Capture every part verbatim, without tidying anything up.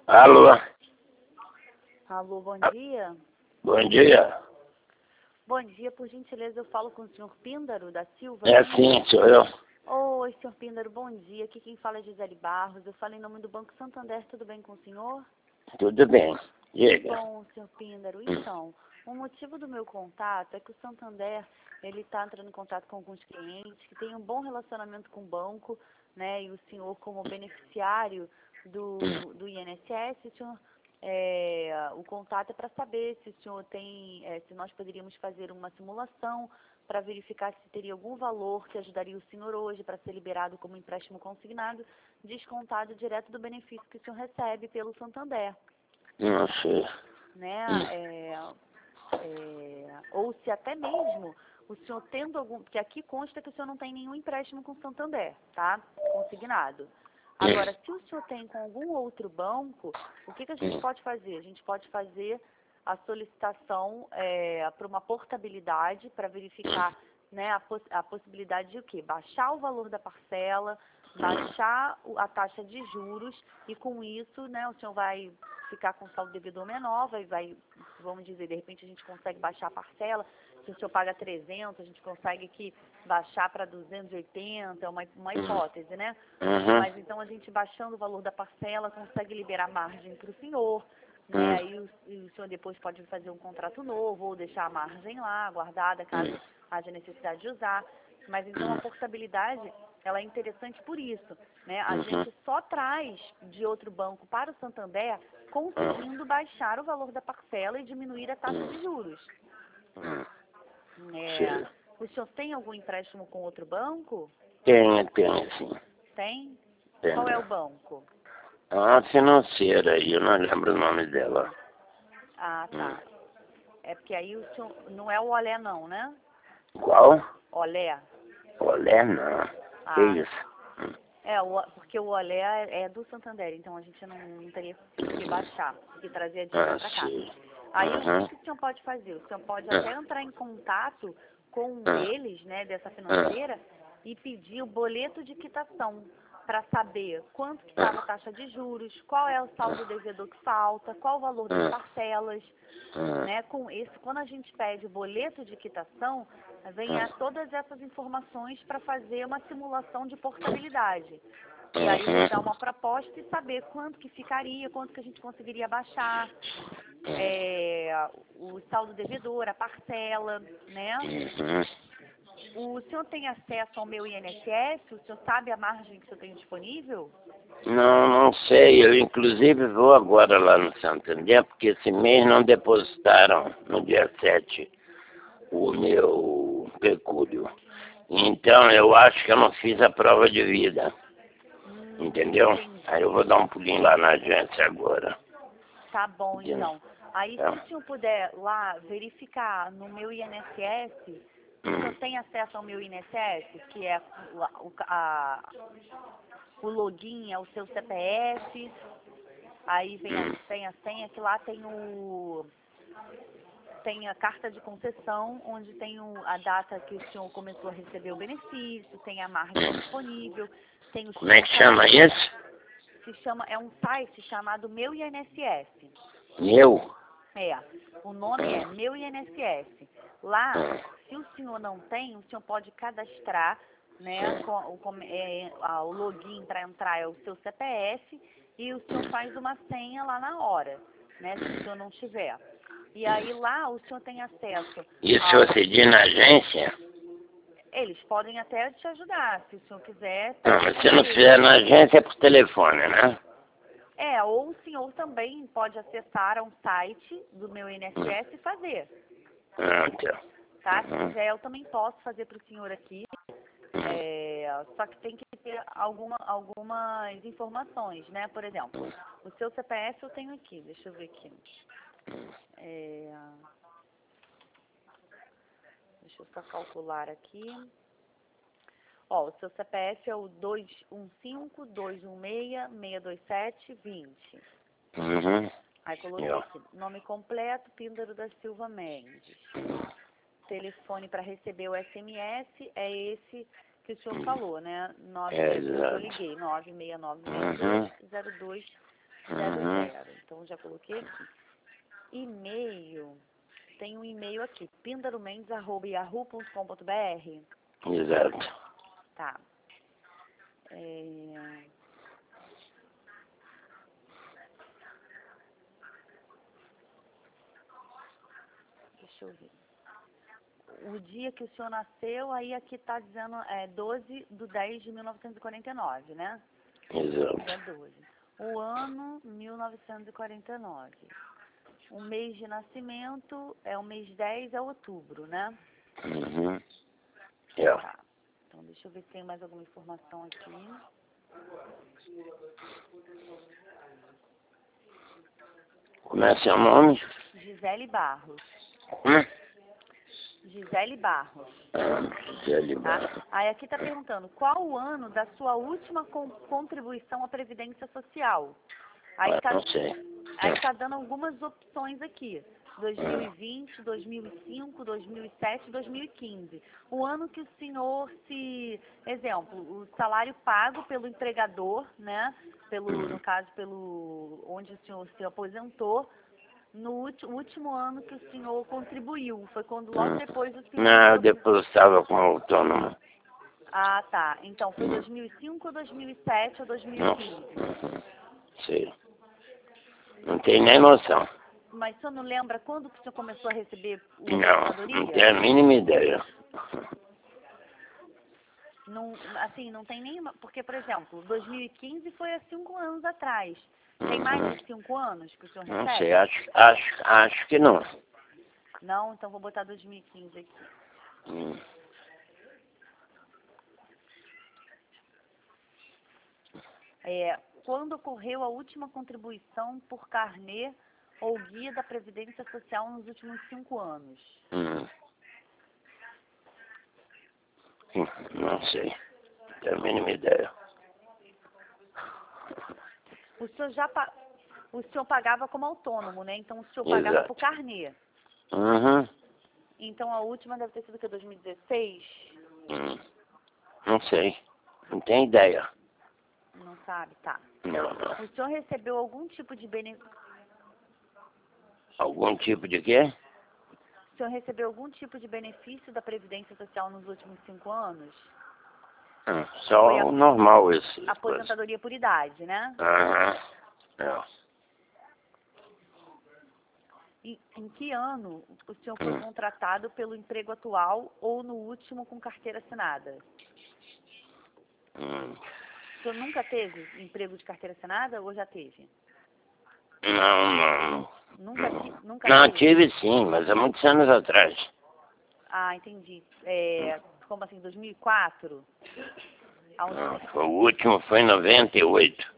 Alô? Alô, bom dia. Bom dia. Bom dia, por gentileza, eu falo com o senhor Píndaro da Silva. É sim, sou eu. Oi, senhor Píndaro, bom dia. Aqui quem fala é Gisele Barros. Eu falo em nome do Banco Santander, tudo bem com o senhor? Tudo bem. Diga. Bom, senhor Píndaro, então, o motivo do meu contato é que o Santander, ele está entrando em contato com alguns clientes que têm um bom relacionamento com o banco, né, e o senhor como beneficiário do, do I N S S, o senhor, é, o contato é para saber se o senhor tem, é, se nós poderíamos fazer uma simulação para verificar se teria algum valor que ajudaria o senhor hoje para ser liberado como empréstimo consignado, descontado direto do benefício que o senhor recebe pelo Santander. Não sei. Né, é, é, ou se até mesmo o senhor tendo algum, porque aqui consta que o senhor não tem nenhum empréstimo com o Santander, tá? Consignado. Agora, se o senhor tem com algum outro banco, o que, que a gente pode fazer? A gente pode fazer a solicitação é, para uma portabilidade para verificar, né, a, poss a possibilidade de o quê? Baixar o valor da parcela, baixar a taxa de juros e com isso, né, o senhor vai ficar com saldo devedor menor, vai, vai, vamos dizer, de repente a gente consegue baixar a parcela, se o senhor paga trezentos, a gente consegue aqui baixar para duzentos e oitenta, é uma, uma hipótese, né? Uhum. Mas então a gente baixando o valor da parcela consegue liberar margem para o senhor, né? Aí o, o senhor depois pode fazer um contrato novo ou deixar a margem lá, guardada, caso haja necessidade de usar. Mas então a portabilidade, ela é interessante por isso, né? A gente só traz de outro banco para o Santander conseguindo baixar o valor da parcela e diminuir a taxa de juros. É, o senhor tem algum empréstimo com outro banco? Tem, tem sim. Tem? Tem. Qual é o banco? É uma financeira aí, eu não lembro o nome dela. Ah, tá. É porque aí o senhor, não é o Olé não, né? Qual? Olé. Olé não. Que Ah, isso? é, o, porque o Olé é é do Santander, então a gente não, não teria que baixar, que trazer a dívida Ah, para cá. sim. Aí o Uhum. que, que o senhor pode fazer? O senhor pode até Ah, entrar em contato com um ah, deles, né, dessa ah, financeira, e pedir o boleto de quitação para saber quanto que estava a ah, taxa de juros, qual é o saldo devedor que falta, qual o valor das ah, parcelas, ah, né? Com esse, quando a gente pede o boleto de quitação, vem a ah, todas essas informações para fazer uma simulação de portabilidade. E aí uhum. rodar uma proposta e saber quanto que ficaria, quanto que a gente conseguiria baixar, é, o saldo devedor, a parcela, né? Uhum. O senhor tem acesso ao meu I N S S? O senhor sabe a margem que o senhor tem disponível? Não, não sei. Eu, inclusive, vou agora lá no Santander, porque esse mês não depositaram no dia sete o meu pecúlio. Então, eu acho que eu não fiz a prova de vida. Hum, Entendeu? Aí eu vou entendi. dar um pulinho lá na agência agora. Tá bom, Entendeu? então. Aí, se É. o senhor puder lá verificar no meu I N S S, o senhor Hum, tem acesso ao meu I N S S, que é o, o, a, o login, é o seu C P F, aí vem a, hum, tem a senha, que lá tem o tem a carta de concessão, onde tem o, a data que o senhor começou a receber o benefício, tem a margem hum. disponível, tem o Como é X que chama código, isso? se chama, é um site chamado Meu I N S S. Meu? É, o nome é Hum, Meu I N S S. Lá, hum, se o senhor não tem, o senhor pode cadastrar, né, hum, com, o, com, é, a- o login para entrar é o seu C P F e o senhor faz uma senha lá na hora, né, se o senhor não tiver. E aí lá o senhor tem acesso E se ao... você ir na agência? Eles podem até te ajudar, se o senhor quiser, Não, pede mas para se não eles. fizer na agência é por telefone, né? É, ou o senhor também pode acessar um site do meu I N S Hum, S e fazer, hum, então. tá? Se Uhum, quiser, eu também posso fazer para o senhor aqui. hum, É, só que tem que ter alguma, algumas informações, né? Por exemplo, o seu C P F eu tenho aqui, deixa eu ver aqui. É, deixa eu só calcular aqui. Ó, o seu C P F é o dois um cinco, dois um seis, seis dois sete, vinte. uhum. Aí coloquei Eu. aqui, nome completo, Píndaro da Silva Mendes. Telefone para receber o S M S é esse que o senhor falou, né? É, Nove, o que eu exato. liguei, nove seis nove seis dois Uhum. zero dois zero Uhum. zero. Então, já coloquei aqui. E-mail. Tem um e-mail aqui, pindaromendes arroba yahoo ponto com ponto br. Exato. Tá. É... Deixa eu ver. O dia que o senhor nasceu, aí aqui está dizendo é doze de dez de mil novecentos e quarenta e nove, né? Exato. Dia doze. O ano, mil novecentos e quarenta e nove. O mês de nascimento, é o mês dez, é outubro, né? Uhum. É. Tá. Então, deixa eu ver se tem mais alguma informação aqui. Como é seu nome? Gisele Barros. Hum? Gisele Barros. Ah, Gisele Tá? Barros. Aí aqui está perguntando, qual o ano da sua última con- contribuição à Previdência Social? Aí Ah, está não sei. aí tá dando algumas opções aqui. dois mil e vinte, dois mil e cinco, dois mil e sete, dois mil e quinze. O ano que o senhor se... Exemplo, o salário pago pelo empregador, né? Pelo, no caso, pelo onde o senhor se aposentou, no ulti- último ano que o senhor contribuiu. Foi quando logo depois o senhor... Não, eu se- depois estava como autônomo. Ah, tá. Então, foi dois mil e cinco, dois mil e sete ou dois mil e Não. quinze? Uhum. Sei. Não tem nem noção. Mas o senhor não lembra quando que o senhor começou a receber o Não, não aposentadoria? tenho a mínima ideia. Não, assim, não tem nenhuma... Porque, por exemplo, dois mil e quinze foi há cinco anos atrás. Tem mais Uhum. de cinco anos que o senhor Não recebe? sei, acho, acho, acho que não. Não? Então vou botar dois mil e quinze aqui. Hum. É, quando ocorreu a última contribuição por carnê ou guia da Previdência Social nos últimos cinco anos? Hum. Hum, Não sei. Não tenho a mínima ideia. O senhor já pa... o senhor pagava como autônomo, né? Então o senhor pagava Exato. por carnê. Uhum. Então a última deve ter sido o que, dois mil e dezesseis? Hum. Não sei. Não tenho ideia. Não sabe, tá. Não, não. O senhor recebeu algum tipo de benefício? Algum tipo de quê? O senhor recebeu algum tipo de benefício da Previdência Social nos últimos cinco anos? Hum, Só Foi a- o normal esse. coisa. Aposentadoria por idade, né? Aham. É. E em que ano o senhor foi Hum. contratado pelo emprego atual ou no último com carteira assinada? Hum. O senhor nunca teve emprego de carteira assinada ou já teve? Não, não. Nunca, Não, ti- nunca não teve? tive sim, mas há muitos anos atrás. Ah, entendi. É, como assim, dois mil e quatro? Há uns- Não, foi o último foi em noventa e oito.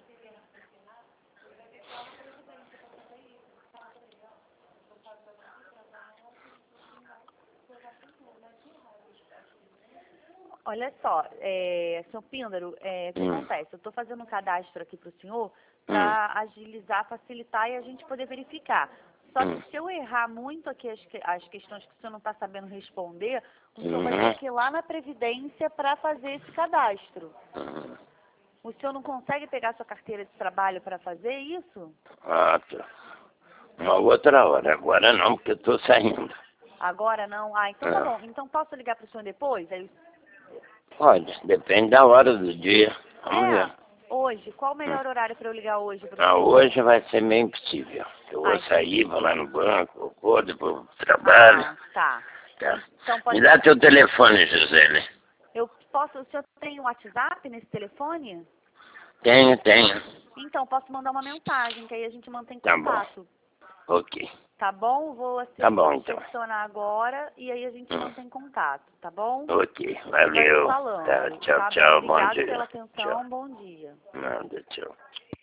Olha só, é, senhor Píndaro, é, o que Hum. acontece? Eu estou fazendo um cadastro aqui para o senhor para agilizar, facilitar e a gente poder verificar. Só Hum. que se eu errar muito aqui as, que- as questões que o senhor não está sabendo responder, o senhor vai Uhum. ter que ir lá na Previdência para fazer esse cadastro. Uhum. O senhor não consegue pegar sua carteira de trabalho para fazer isso? Ah, tá. Uma outra hora. Agora não, porque eu estou saindo. Agora não? Ah, então tá É. bom. Então posso ligar para o senhor depois? Aí, Pode, depende da hora do dia. Vamos é, ver. hoje. Qual o melhor horário para eu ligar hoje para o Ah, senhor? hoje vai ser meio impossível. Eu Ah, vou sair, vou lá no banco, vou depois pro Ah, trabalho. tá. Tá. Então pode Me dá teu telefone, José. Eu posso, o senhor tem um WhatsApp nesse telefone? Tenho, tenho. Então, posso mandar uma mensagem, que aí a gente mantém Tá bom. contato. Ok. Tá bom? Vou assim, Tá bom, então. selecionar agora e aí a gente Hum. mantém contato, tá bom? Ok, Vai valeu. falando. Tá, tchau, Tá bom, tchau, bom obrigado dia. pela atenção, Tchau. bom dia. Nada, tchau.